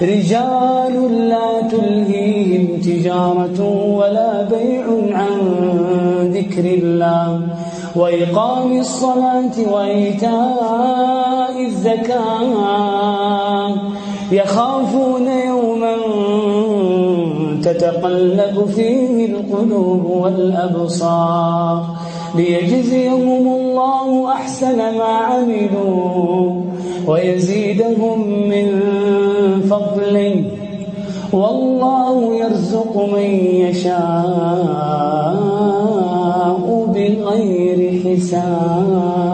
رجال لا تلهيهم تجارة ولا بيع عن ذكر الله وإقام الصلاة وإيتاء الزكاة يخافون يوما تتقلب فيه القلوب والأبصار ليجزيهم الله أحسن ما عملوا ويزيدهم من فضله والله يرزق من يشاء بغير حساب.